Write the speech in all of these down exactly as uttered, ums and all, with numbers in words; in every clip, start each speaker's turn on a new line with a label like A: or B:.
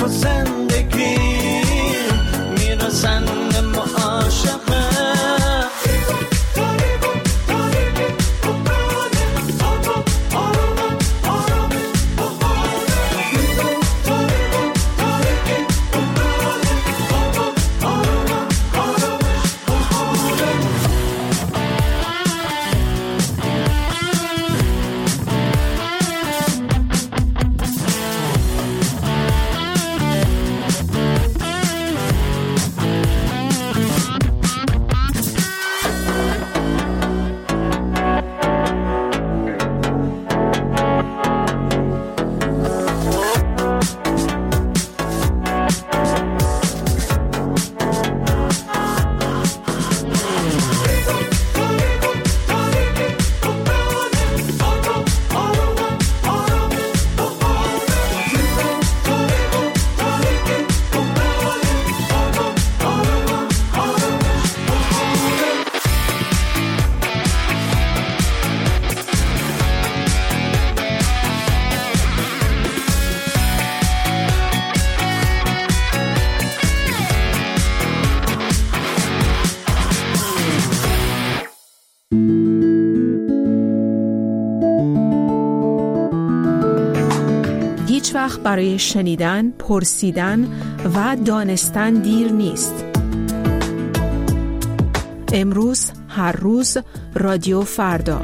A: و زندگی میرسن به معاشقه.
B: هیچ وقت برای شنیدن، پرسیدن و دانستن دیر نیست. امروز، هر روز، رادیو فردا.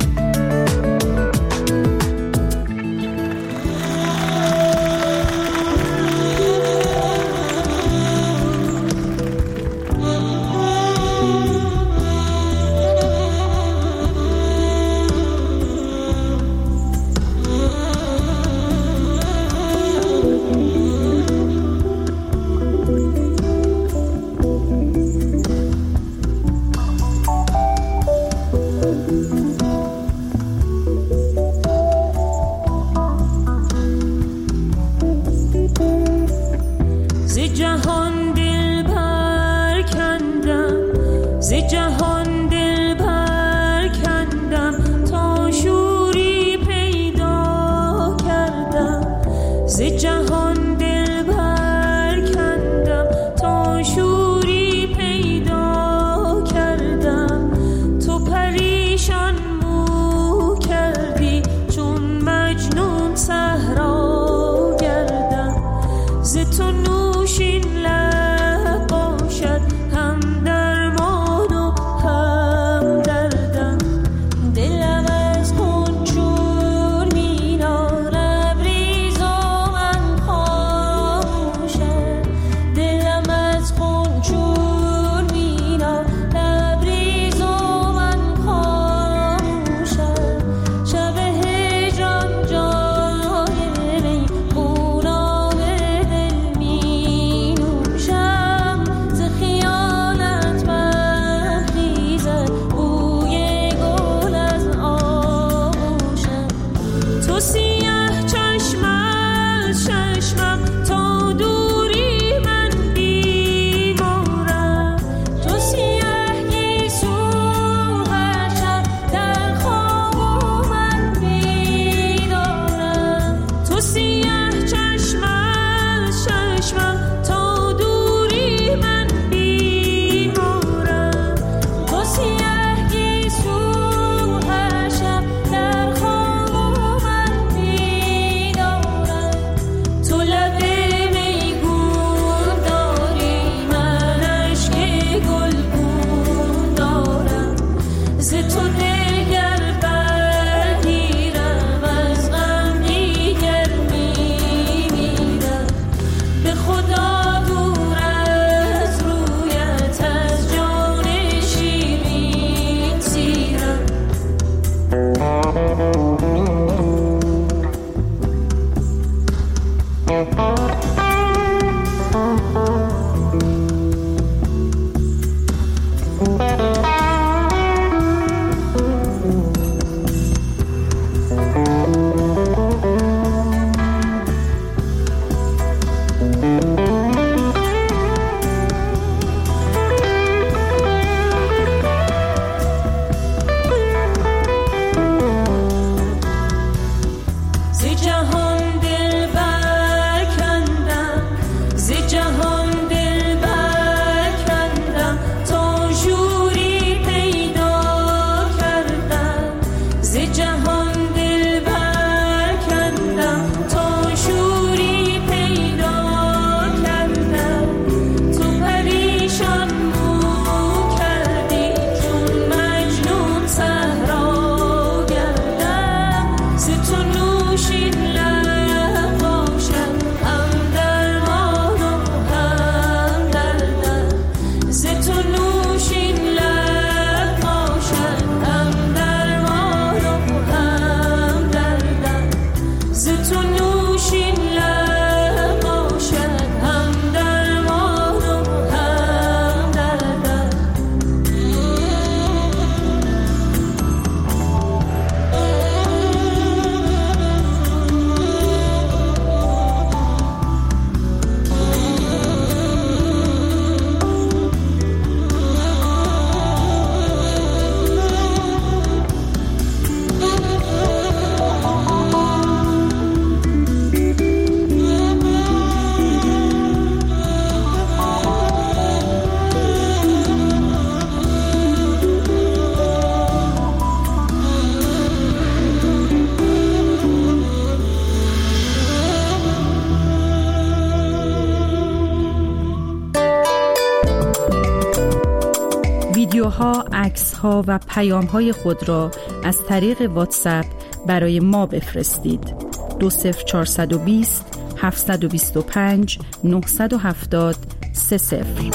C: ویدیوها، عکس‌ها و پیام‌های خود را از طریق واتساپ برای ما بفرستید. دو صفر چهارصد و بیست هفتصد و بیست و پنج نهصد و هفتاد سه صفر.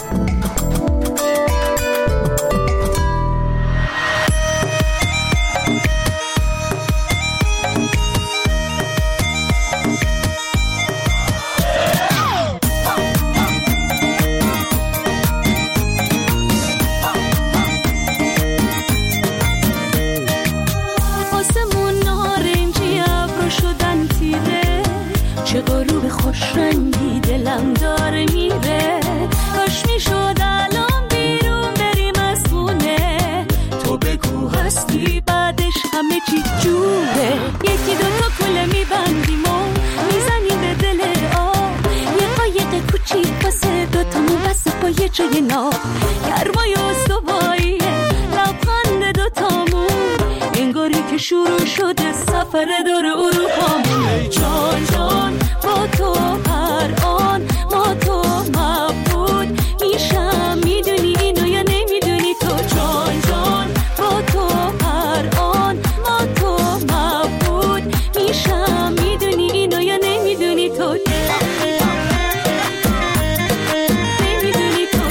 D: چه غروب خوش رنگی دلم داره میره، کاش میشد الان بیرون بریم از خونه. تو بگو هستی بعدش همه چی جوره. یکی دوتا کوله میبندیم و میزنیم به دل آب، یه قایق کوچیک واسه دوتامون بسته با یه جای ناب. گرمای استواییه لبخند دوتامون، انگاری که شروع شده سفر دور اروپامون. ای جان جان با تو هر آن ما تو مبود میشم، میدونی اینو یا نمیدونی تو؟ جان جان با تو هر آن ما تو مبود میشم، میدونی اینو یا نمیدونی تو؟ نمیدونی تو؟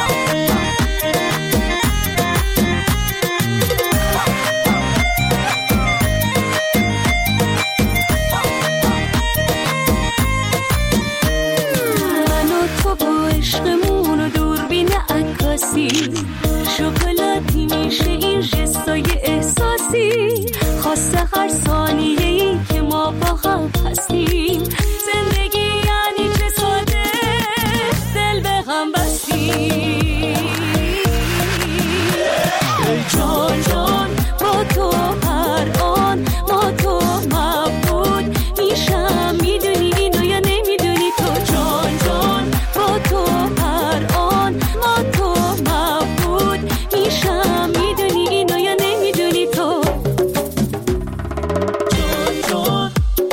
D: عشقمون و دوربین عکاسی، شکلاتی میشه این جستای احساسی، خاصه هر ثانیه‌ای که ما با هم هستیم. زندگی یعنی چه ساده دل به غم بستیم. ای جان جان با تو هر آن ما تو مبود میشم، میدونی اینو یا نمیدونی تو؟ جان جان با تو هر آن ما تو مبود میشم، میدونی اینو یا نمیدونی تو؟ جان جان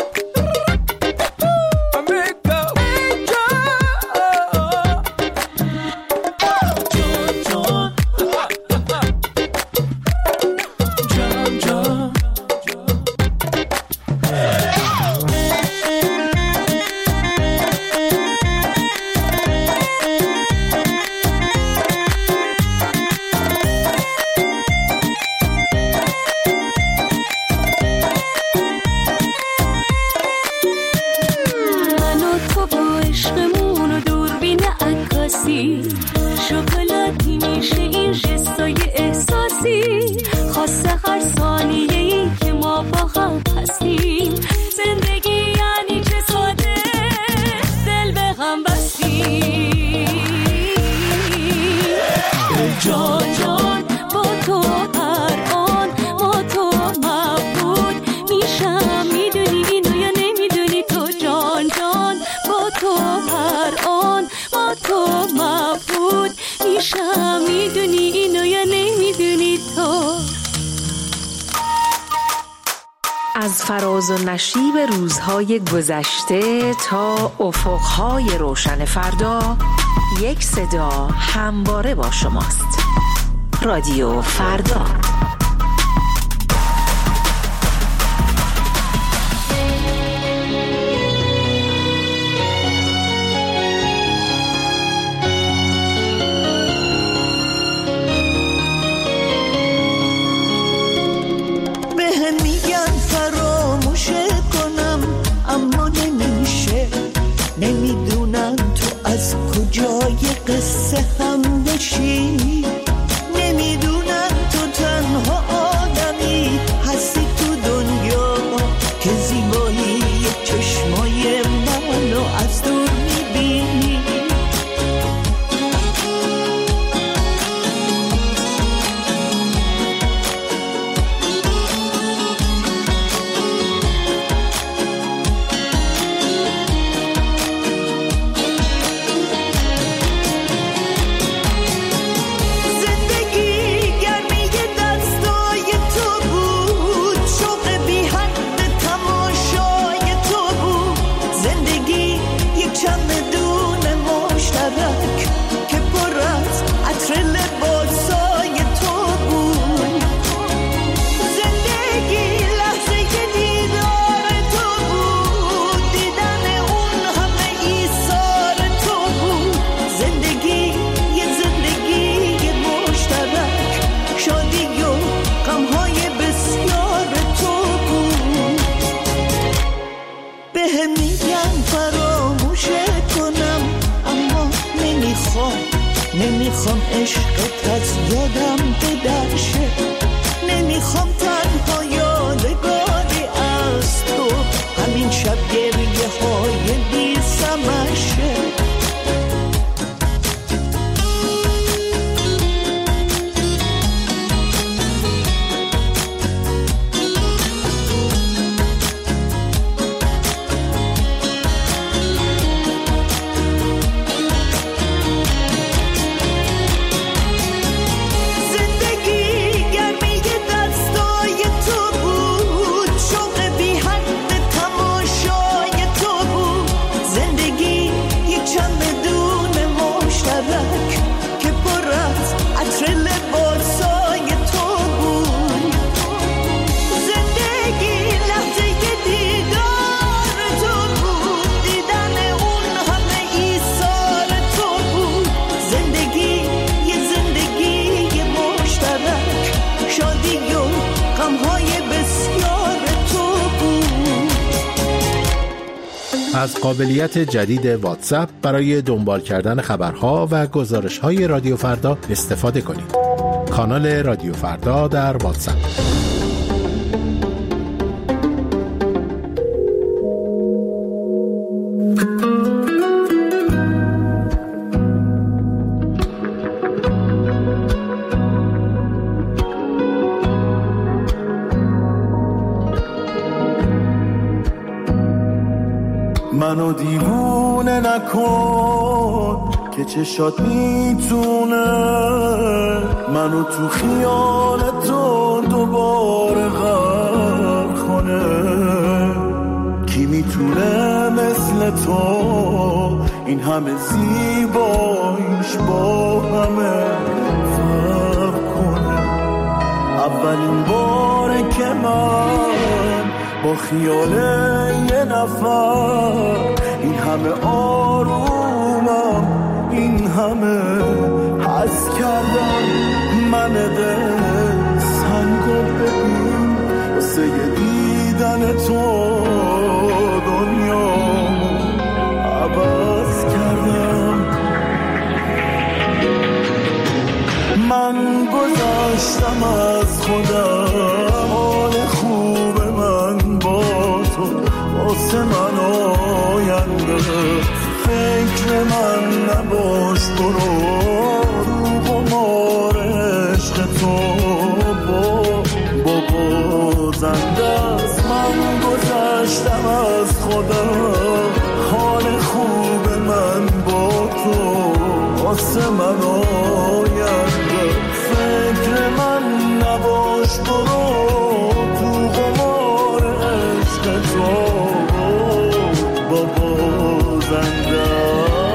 D: شکلاتی میشه این جستای احساسی، خاصه هر ثانیه‌ای که ما با هم هستیم. زندگی یعنی چه ساده دل به غم بستیم. جان جان با تو هر آن ما تو مبود میشم، میدونی اینو یا نمیدونی تو؟ جان جان با تو هر آن ما تو مبود میشم، میدونی اینو یا نمیدونی تو؟
B: از فراز و نشیب روزهای گذشته تا افقهای روشن فردا، یک صدا همواره با شماست. رادیو فردا.
A: نمیدونم تو از کجای قصه هم بشی، نمیدونم تو تنها نمیخوام عشقت از یادم بدرشه، نمیخوام تنها یادگاری از تو همین شب گریه های بی سمشه.
E: از قابلیت جدید واتساپ برای دنبال کردن خبرها و گزارش‌های رادیو فردا استفاده کنید. کانال رادیو فردا در واتساپ.
F: منو دیوونه نکن که چشات میتونه منو تو خیال تو دوباره غرق کنه. کی میتونه مثل تو این همه زیباییش با همه فرق کنه. اولین باره که من با خیال یه نفر این همه آرومم این همه حس کردم. من دل سنگو ببین واسه دیدن تو دنیا عوض کردم. من گذاشتم از خودم حال خوب من با تو واسه من آینده. فکر من نباش برو رو قمار عشق تو بابا زنده است. من گذاشتم از خودم حال خوب من با تو واسه من آینده. فکر من نباش برو تو قمار عشق تو بابا زنده.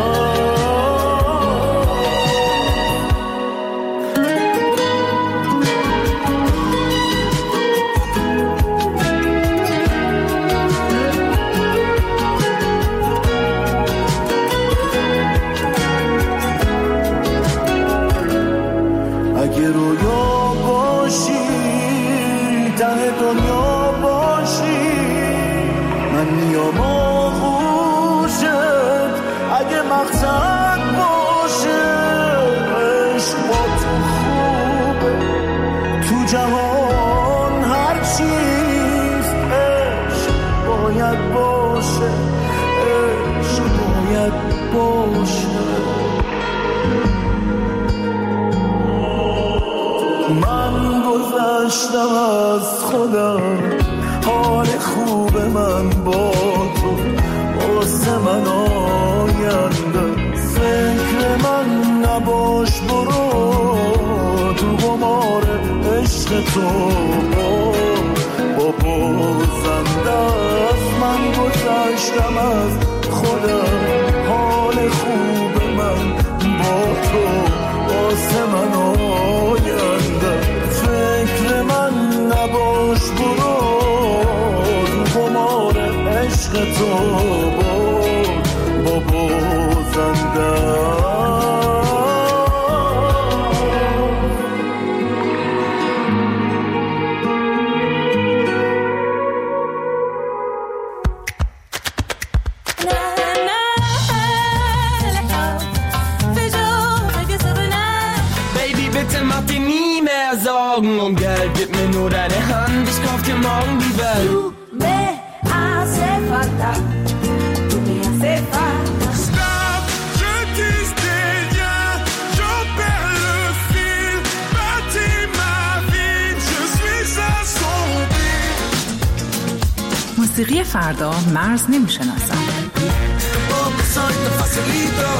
F: اگه رویا باشی ته دنیا باشی من میام آغوشت. اگه مقصد باشه عشق با تو خوبه تو جهان هر چیز عشق باید باشه عشق باید باشه. من گذشتم از خودم حال خوب من با تو واسه من آینده. فکر من نباش برو تو قمار عشق تو بابا زنده است. من گذشتم از خودم حال خوب من با تو واسه من آینده. فکر من نباش برو تو قمار عشق تو بابا زنده.
D: لا لا لا لا
G: Augen umgelt, gib mir nur deine Hand, ich kauf dir morgen die Welt.
D: Du me hace falta, du me hace falta.
F: Stop, je tisse des liens, j'en perds le fil, bâtis ma vie, je suis assombri.
H: موسیقی فردا مرز نمیشناسد.
F: Soy tu facilito.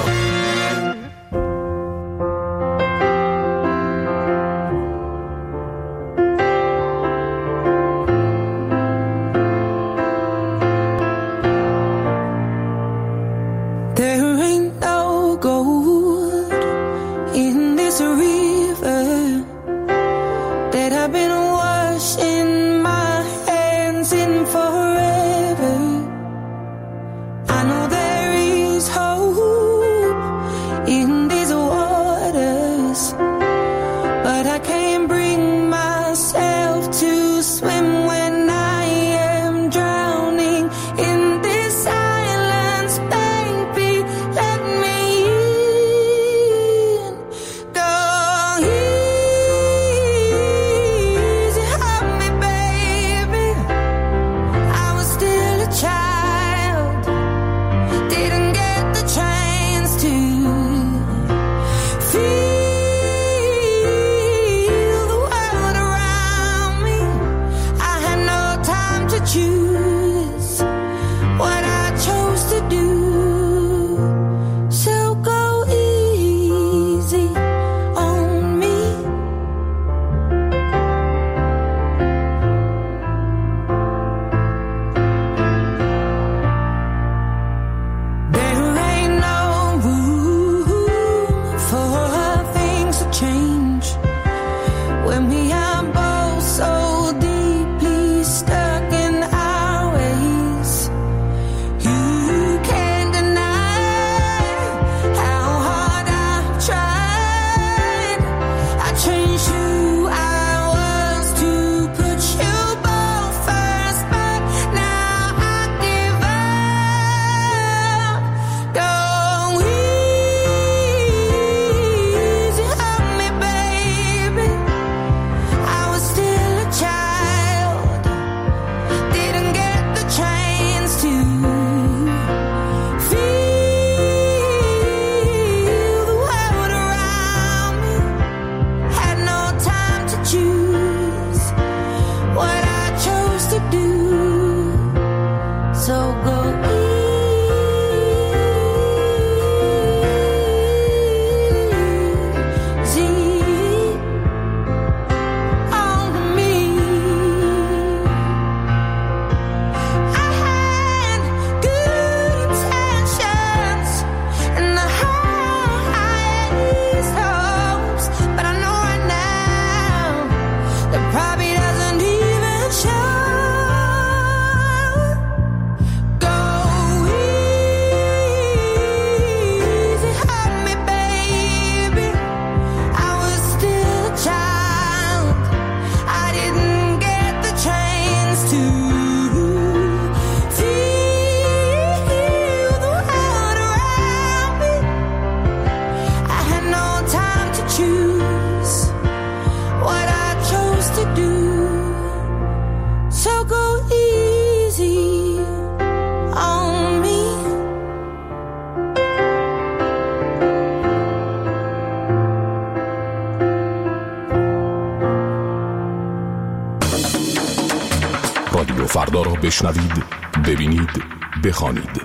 I: رادیو فردا را بشنوید، ببینید، بخوانید.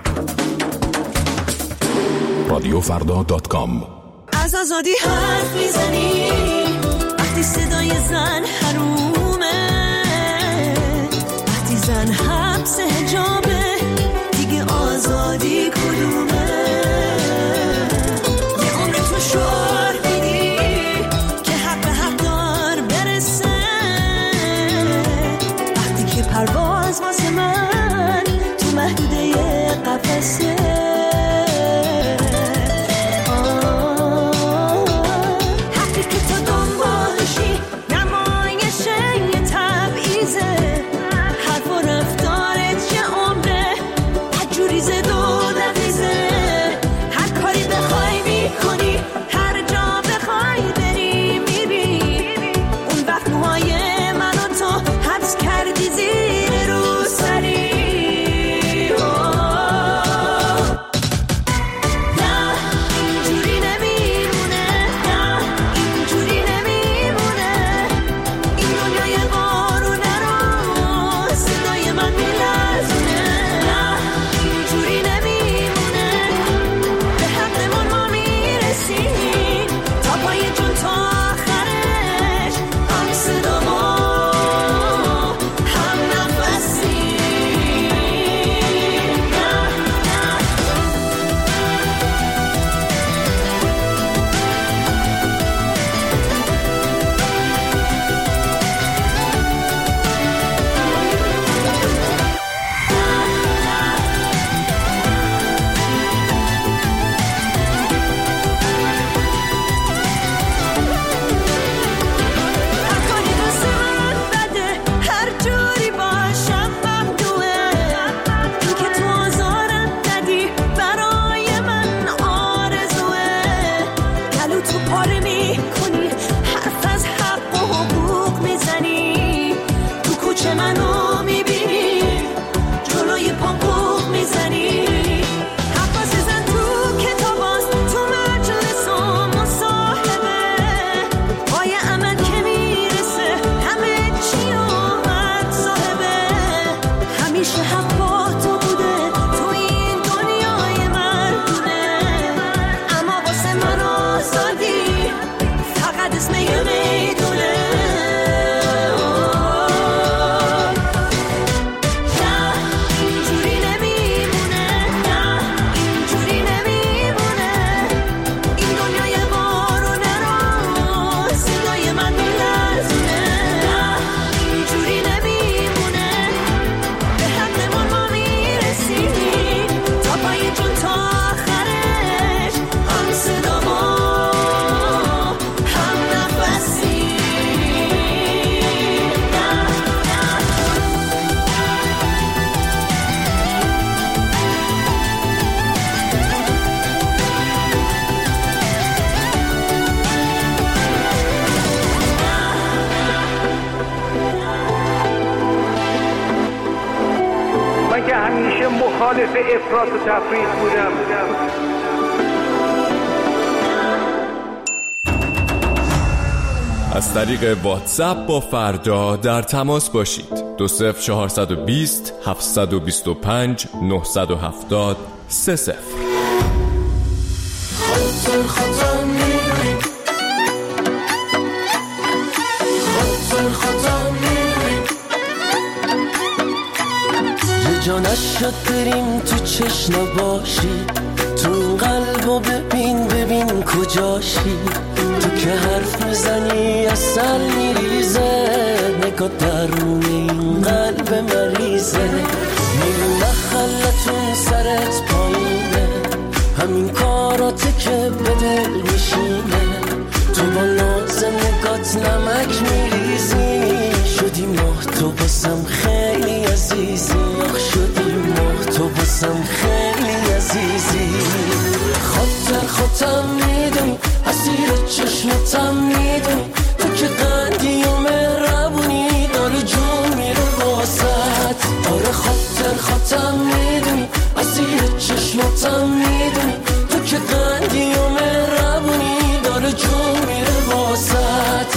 I: رادیو فردا دات کام.
D: از آزادی حرف میزنی وقتی صدای زن حرومه، وقتی زن حبس حجابه دیگه آزادی کدومه؟ یه عمر تو شعار میدی که حق به حق دار برسه، وقتی که پرواز واسه من تو محدوده قفسه. حرف و رفتارت چه عمره، حجوری زد و نفیزه.
J: باعث افراط و تفریط بودم.
K: از طریق واتساپ با فردا در تماس باشید. دو صفر چهارصد و بیست هفتصد و بیست و پنج نهصد و هفتاد سه صفر.
F: خاطر خاطر میری خاطر خاطر میری یه جا نشد بریم تو چشم باشی، تو این قلبو ببین ببین کجاشی، تو که حرف میزنی اصل میریزه، نگاه درون این قلب مریضه، میری محلتون سرت پایینه، همین کاراته که به دل میشینه، تو با ناز نگات نمک میریزی، شدی ماه تو باسم خیلی عزیزی، آخ شدی ماه تو باسم خیلی عزیزی، خاطر خاطر میدونی اسیر چشمتم میدونی، تو که قندی و مهربونی داره جون میره واسط، آره خاطر خاطر میدونی اسیر چشمتم میدونی، تو که قندی و مهربونی داره جون میره واسط.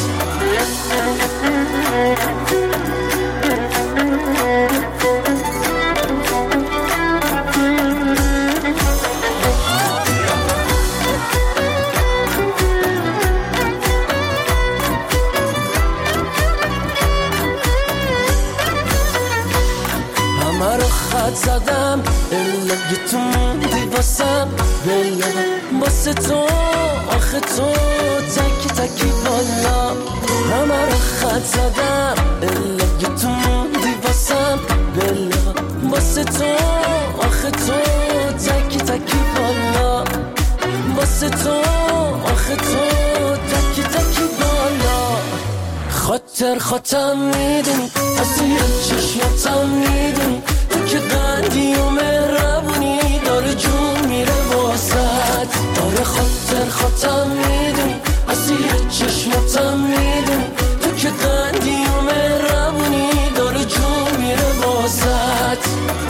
F: زدم الگه تو موندی واسم بلم واسه تو، آخه تو تکی تکی بالا، همه رو خط زدم الگه تو موندی واسم بلم واسه تو، آخه تو تکی تکی بالا، واسه تو آخه تو تکی تکی بالا، خاطر خاطر میدونی اسیر چشمتم میدونی، که قندی و مهربونی داره جون میره واسط، آره خاطر خاطر میدونی اسیر چشمتم میدونی، تو که قندی و مهربونی داره جون میره واسط.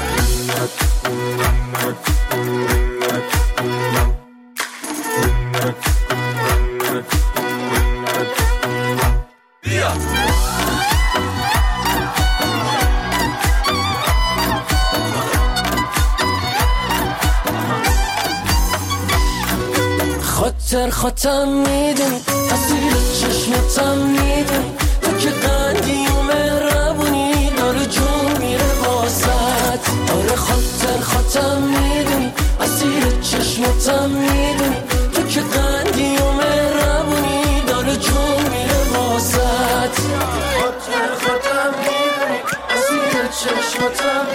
F: خاطر خاطر میدونی اسیر چشمتم میدونی، تو که قندی و مهربونی داره جون میره واسط، آره خاطر خاطر میدونی اسیر چشمتم میدونی، تو که قندی و مهربونی داره جون میره واسط، خاطر خاطر میدونی اسیر چشمتم